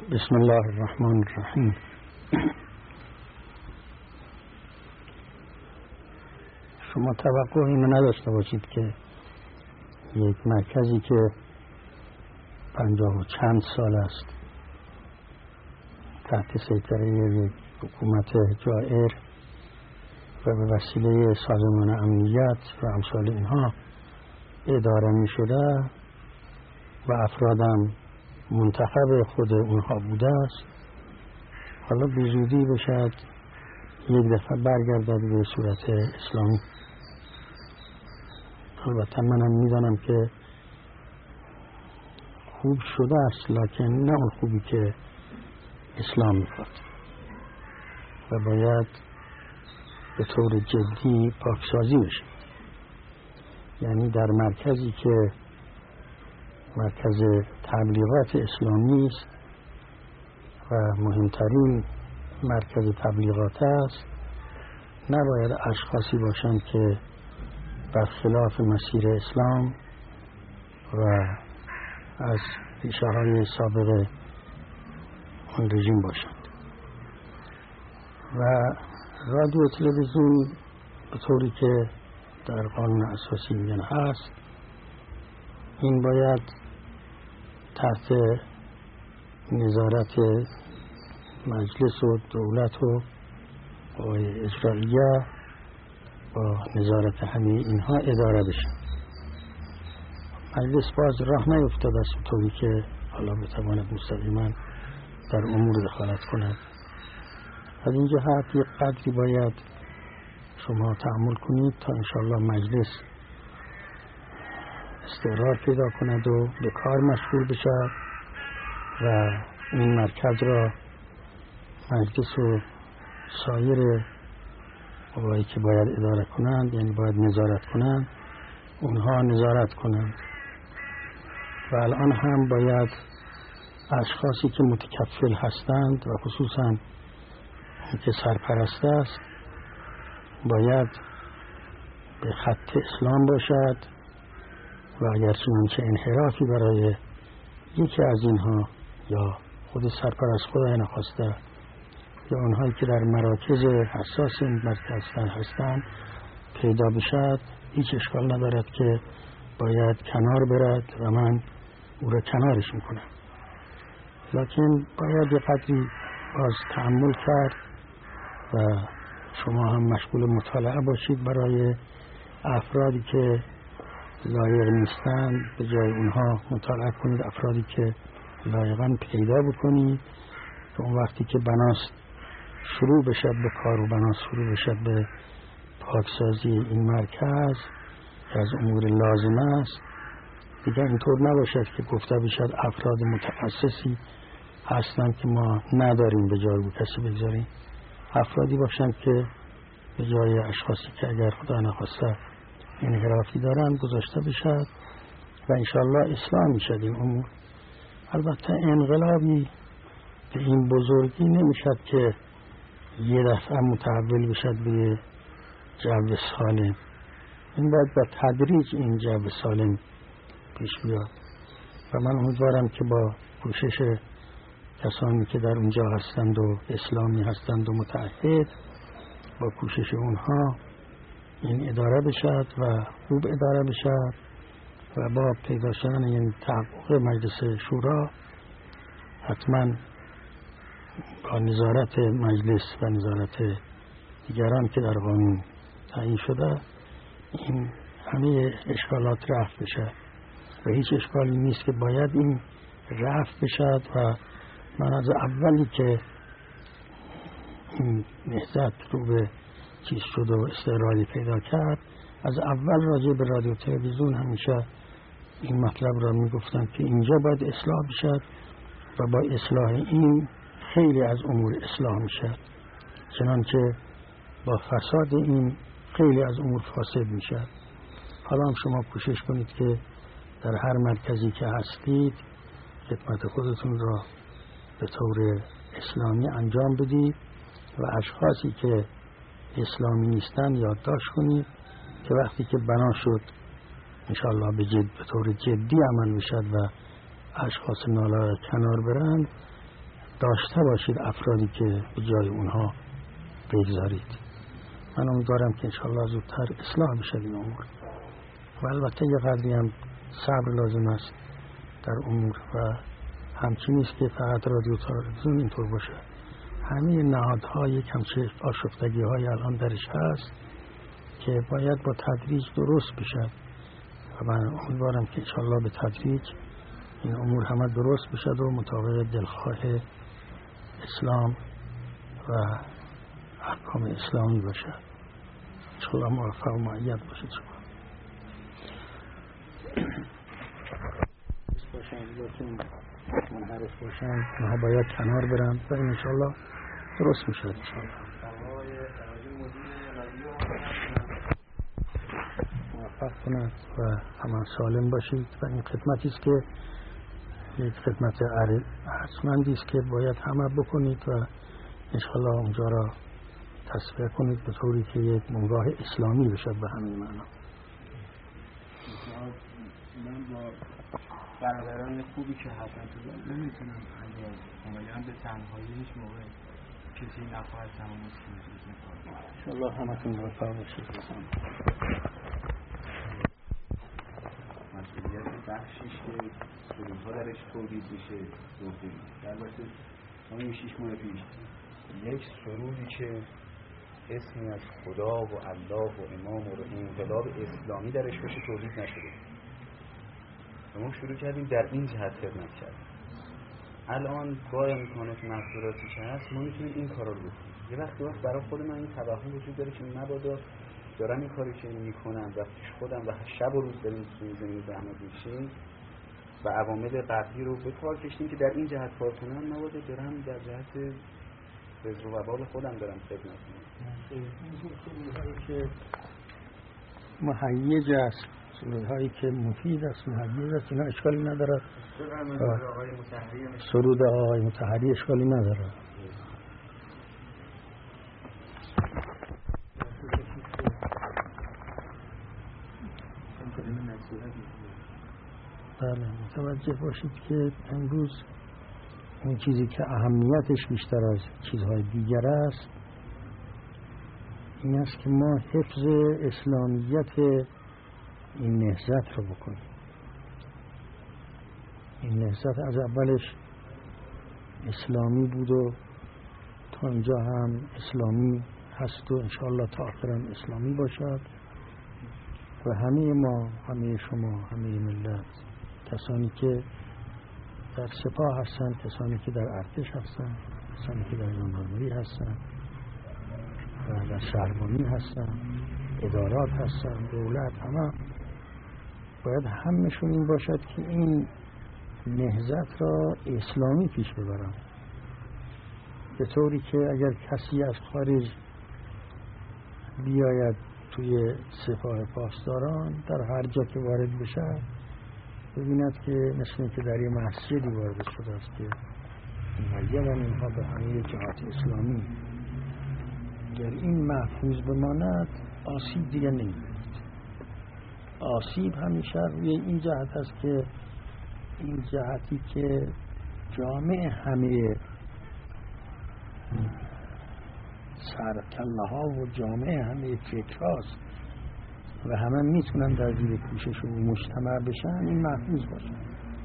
بسم الله الرحمن الرحیم. شما توقع اینو نداشته باشید که یک مرکزی که 50 و چند سال است تحت سیطره یک حکومت جائر و به وسیله سازمان امنیت و امثال اینها اداره می شده و افرادم منتخب خود اونها بوده است، حالا به زودی بشد یک دفعه برگردد به صورت اسلامی. البته منم میدانم که خوب شده است، لکن نه اون خوبی که اسلام میخواد و باید به طور جدی پاکسازی بشه. یعنی در مرکزی که مرکز تبلیغات اسلامی است و مهمترین مرکز تبلیغات است، نباید اشخاصی باشند که برخلاف مسیر اسلام و از ریشه های سابق اون رژیم باشند. و رادیو تلویزیون به طوری که در قانون اساسی میگن هست، این باید تحت نظارت مجلس و دولت و اجرائیه با نظارت همه اینها اداره بشه. مجلس باز راه نیفتاده است طوری که حالا بتواند مستقیما در امور دخالت کند. از این جهت یک قدری باید شما تأمل کنید تا انشاءالله مجلس استقرار پیدا کند و به کار مشغول بشد و این مرکز را مجلس و سایر قوایی که باید اداره کنند، یعنی باید نظارت کنند، اونها نظارت کنند. و الان هم باید اشخاصی که متکفل هستند و خصوصا اون که سرپرست است باید به خط اسلام باشد و اگر چنانچه انحرافی برای یکی از اینها یا خود سرپرست خدای نخواسته یا اونهایی که در مراکز حساس این مرکز هستند پیدا بشد، هیچ اشکال ندارد که باید کنار برد و من او را کنارش میکنم. لکن باید یه قدری باز تأمل کرد و شما هم مشغول مطالعه باشید برای افرادی که لایق نیستند، به جای اونها مطالعه کنید افرادی که لایقاً پیدا بکنید که اون وقتی که بناست شروع بشد به کار و بناست شروع بشد به پاکسازی این مرکز که از امور لازم است، دیگر اینطور نباشد که گفته بشد افراد متخصصی هستند که ما نداریم به جای کسی بگذاریم. افرادی باشند که به جای اشخاصی که اگر خدا نخواسته انحرافی دارند گذاشته بشد و انشاءالله اصلاح میشد این امور. البته انقلابی به این بزرگی نمیشد که یه دفعه متحول بشد به جو سالم. این باید با تدریج این جو سالم پیش بیاد و من امیدوارم که با کوشش کسانی که در اونجا هستند و اسلامی هستند و متعهد، با کوشش اونها این اداره بشد و خوب اداره بشد و با پیدا شدن این تحقق مجلس شورا حتما با نظارت مجلس و نظارت دیگران که در قانون تعیین شده این همه اشکالات رفع بشد و هیچ اشکالی نیست که باید این رفع بشد. و من از اولی که این نهضت رو به چیز شد و استقراری پیدا کرد، از اول راجع به رادیو تلویزیون همیشه این مطلب را میگفتن که اینجا باید اصلاح بشد و با اصلاح این خیلی از امور اصلاح میشد، چنانچه با فساد این خیلی از امور فاسد میشد. حالا هم شما کوشش کنید که در هر مرکزی که هستید خدمت خودتون را به طور اسلامی انجام بدید و اشخاصی که اسلامی نیستن یادداشت کنید که وقتی که بنا شد انشاءالله به طور جدی عمل بشد و اشخاص نالایق کنار برند، داشته باشید افرادی که به جای اونها بگذارید. من امیدوارم که انشاءالله زودتر اصلاح بشه این امور و البته یه قدری هم صبر لازم است در امور و همچین نیست که فقط رادیو تلویزیون اینطور باشه. همه نهادها یک همچه آشفتگی های الان درش هست که باید با تدریج درست بشه و من امیدوارم که انشاءالله به تدریج این امور همه درست بشه و مطابق دلخواه اسلام و احکام اسلامی باشه. انشاءالله موفق و مؤید باشید شما. منحرف باشن اونها باید کنار برن و انشاءالله درست میشه. انشاءالله موفق کنند و همان سالم باشید و این خدمتی است که یک خدمت ارزشمندی است که باید همه بکنید و انشاءالله اونجا را تصفیه کنید به طوری که یک منگاه اسلامی بشه به همین معنا. من با برادران خوبی که هستن تو نمیتونم کاملا به تنهایی هیچ موقع کسی نخواهد تمامش کنید. انشاءالله همتون موفق باشید. مسئولیت بخشیش که سرودها درش تولید بشه گفتیم. البته همین 6 ماه پیش یک سرودی که اسمی از خدا و الله و امام و انقلاب اسلامی درش باشه تولید نشده. ما شروع کردیم در این جهت خدمت کردیم. الان با امکانات محصولاتی که هست ما میتونیم این کارا رو بکنیم. یه وقت برای خود من این توهم وجود داره که مبادا دارم این کاری که میکنم و خودم و شب و روز داریم توی زمین زحمت میکشیم و عوامل قبلی رو به کار کشیدیم که در این جهت کار کنم، مبادا دارم در جهت رزق و وبال خودم دارم خدمت میکنم. این که مهیج است، سرودهایی که مفید است، مهیج است، اینا اشکالی نداره. سرود آقای مطهری اشکالی نداره. بله، متوجه باشید که امروز این چیزی که اهمیتش بیشتر از چیزهای دیگر است این است که ما حفظ اسلامیت این نهضت رو بکنیم. این نهضت از اولش اسلامی بود و تا اینجا هم اسلامی هست و انشاءالله تا آخرم اسلامی باشد و همه ما، همه شما، همه ملت، کسانی که در سپاه هستن، کسانی که در ارتش هستن، کسانی که در ژاندارمری هستن و در شهربانی هستن، ادارات هستن، دولت، همه باید همشون این باشد که این نهضت را اسلامی پیش ببرن، به طوری که اگر کسی از خارج بیاید توی سپاه پاسداران در هر جا که وارد بشه ببیند که مثل این که در یه مسجدی وارد شده است که مهیدن اینها به همه جهات اسلامی. اگر این محفوظ بماند آسیب دیگه نمی‌بینید. آسیب همیشه روی این جهت است که این جهتی که جامع همه سرکله ها و جامع همه فکر هاست و همه میتونن در زیر پوشش و مجتمع بشن، این محفوظ باشن.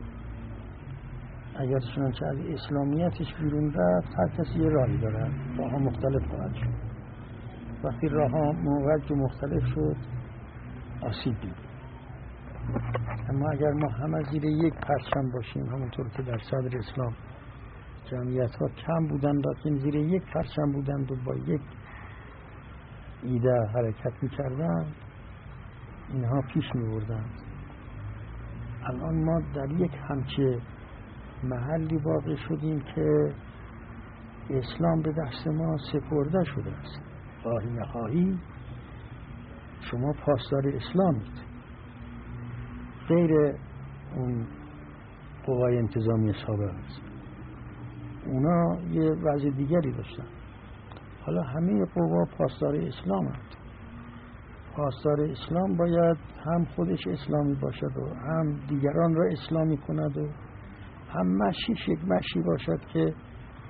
اگر چنانچه از اسلامیتش بیرون رفت هر کسی یه راهی داره، راه ها مختلف خواهد شد. وقتی راه ها موجه مختلف شد آسیب دید. اما اگر ما همه زیر یک پرچم باشیم، همونطور که در صدر اسلام جمعیت ها کم بودند لیکن زیر یک پرچم بودند و با یک ایده حرکت میکردند، اینها پیش میبردند. الان ما در یک همچه محلی واقع شدیم که اسلام به دست ما سپرده شده است. خواهی نخواهی شما پاسدار اسلامید، غیر اون قوای انتظامی سابق است. اونا یه وضع دیگری داشتن. حالا همه قوا پاسدار اسلام هست. پاسدار اسلام باید هم خودش اسلامی باشد و هم دیگران را اسلامی کند و هم مشیش یک مشی باشد که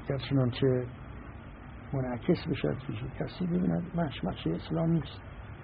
اگر چنانچه منعکس بشد کسی ببیند مشمش اسلام نیست.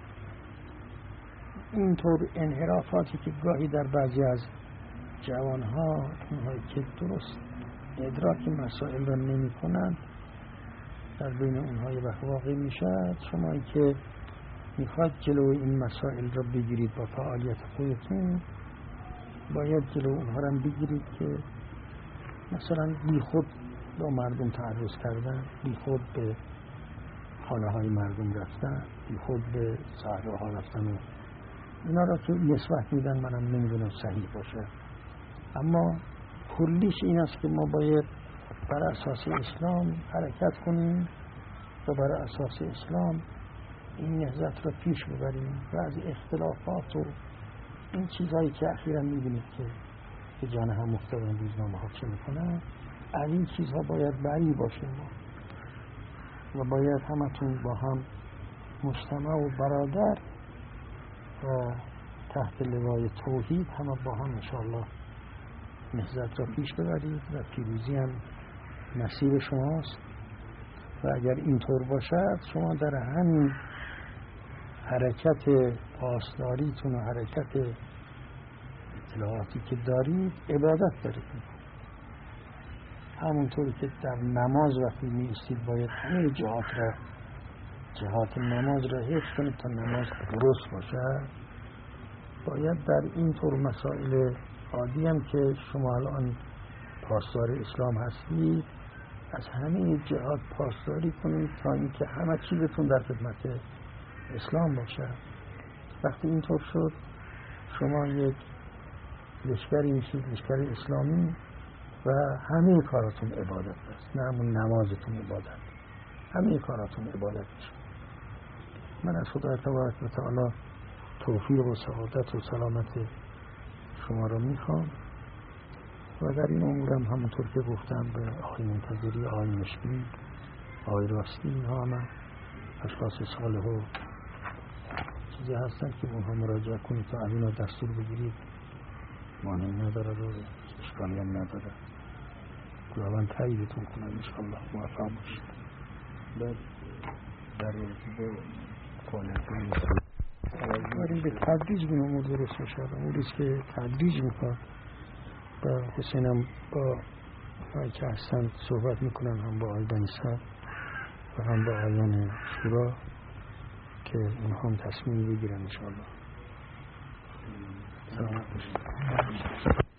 اینطور انحرافاتی که گاهی در بعضی از جوانها، اونهایی که درست ادراک مسائل را نمی کنند، در بین اونهای واقع می شد. شمایی که میخواد جلو این مسائل را بگیرید با فعالیت خودتون، باید جلو اونها را بگیرید که مثلا بی خود با مردم تعرض کردن، بی خود به خانه های مردم رفتن، بی خود به صحراها رفتن و اینا را که نسبت میدن منم نمیدونم صحیح باشه. اما کلیش این است که ما باید بر اساس اسلام حرکت کنیم و بر اساس اسلام این نهضت را پیش ببریم و از اختلافات و این چیزهایی که اخیراً میبینید که جان هم افتادن روزنامه ها چه میکنن، از این چیزها باید بری باشیم و باید همتون با هم مجتمع و برادر و تحت لوای توحید همه با هم انشاءالله نهضت را پیش ببرید و پیروزی هم نصیب شماست. و اگر اینطور باشد شما در همین حرکت پاسداریتون و حرکت اطلاعاتی که دارید عبادت دارید. همونطوری که در نماز وقتی می ایستید باید همه جهات نماز را حفظ کنید تا نماز درست باشد، باید در اینطور مسائل عادی هم که شما الان پاسدار اسلام هستید از همه جهات پاسداری کنید تا اینکه همه چیزتون در خدمت اسلام باشه. وقتی اینطور شد شما یک لشکری میشید، لشکر اسلامی، و همه کاراتون عبادت است، نه همون نمازتون عبادت، همه کاراتون عبادت میشه. من از خدا تبارک و تعالی توفیق و سعادت و سلامت شما را میخوام و در این امورم همونطور که گفتم به آقای منتظری، آقای مشکی، آقای راستی، اینها همه اشخاص صالح و چیزی هستن که اونها مراجعه کنید تا از اینا دستور بگیرید، مانعی نداره و اشکالی هم نداره. خداوند تاییدتون کنه انشاءالله، موفق باشید. بعد در رابطه با فعالیت‌های داریم به تدریج این امور درست میشه، اموریست که تدریج میکنم و حسینم با هایی که هستن صحبت میکنن، هم با آقای بنی‌صدر و هم با آقایان شورا که اونها هم تصمیم بگیرن انشاءالله. سلامت باشید.